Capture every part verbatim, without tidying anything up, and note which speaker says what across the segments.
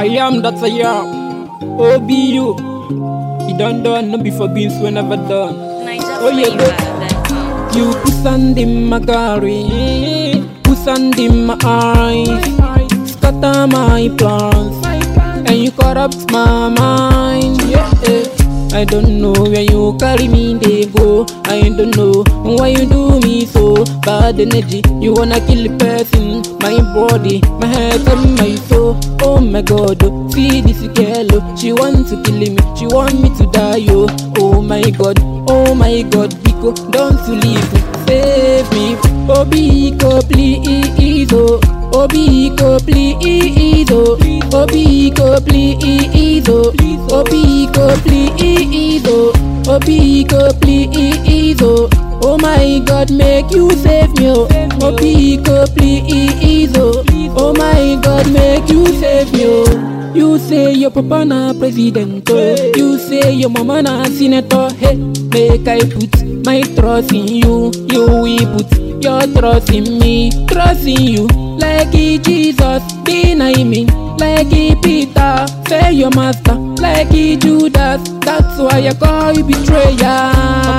Speaker 1: I am that I am. O B U. You done done, no before being so never done. Oh yeah, but you put sand in my gallery, put sand in my eyes, scatter my plans, and you corrupt my mind. Yeah, yeah. I don't know where you carry me, they go. I don't know why you do me so. Bad energy, you wanna kill a person. My body, my head and my soul. Oh my God, oh, see this girl, oh, she wants to kill me. She want me to die, oh. Oh my God, oh my God, Biko, don't you leave me, save me. Oh Biko, please, oh. Oh Biko, please, oh. Oh Biko, please, oh. Oh Biko, please, oh. Oh Biko, please, oh. Oh my God, make you save me, oh. Oh Biko, please, oh. Oh my God, make you save me, oh. You say your papa na president, oh. You say your mama na senator, hey. Make I put my trust in you. You will put your trust in me. Trust in you, like Jesus, deny me. Like Peter, say your master. Like Judas, that's why I call you betrayer.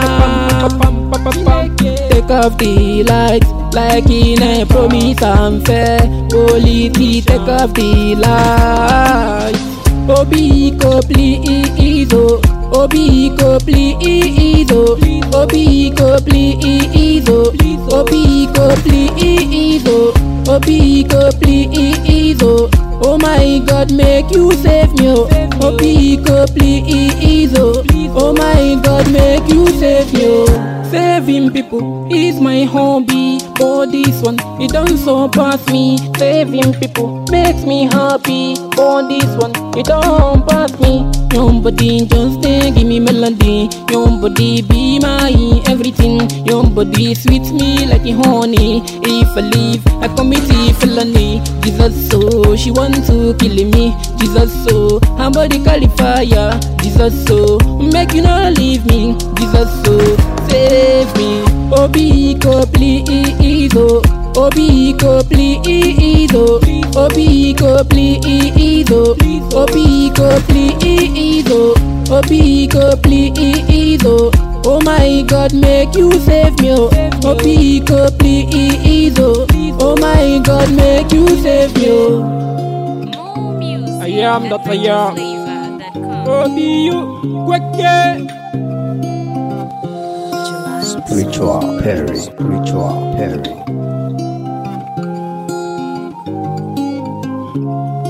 Speaker 1: Take off the lights, like in a promise and fair. Holy tea, take off the lights. Oh Biko, please, oh. Oh Biko, please, oh. Oh Biko, please, oh. Oh Biko, please, oh. Oh Biko, please, oh. Oh my God, make you save me, oh. Oh Biko, please, oh. Oh my God, make you save me, oh. Saving people is my hobby, but this one, it don't surpass me. Saving people makes me happy, but this one, it don't pass me. Your body just there, give me melody. Your body be my everything. Your body sweet me like a honey. If I leave, I commit a felony. Jesus so, she want to kill me. Jesus so, her body call fire. Jesus so, make you not leave me. Jesus so, save me. Oh Biko, please, oh. Oh Biko, please, oh. Oh Biko, please, oh. Oh Biko, please, oh. Oh Biko, please, oh. Oh my God, make you save me, oh. Oh Biko, please, oh. Oh my God, make you save me, oh.
Speaker 2: More music.
Speaker 1: I am that I am. Oh B U, quick, yeah.
Speaker 3: Spiritual Perry, Spiritual Perry.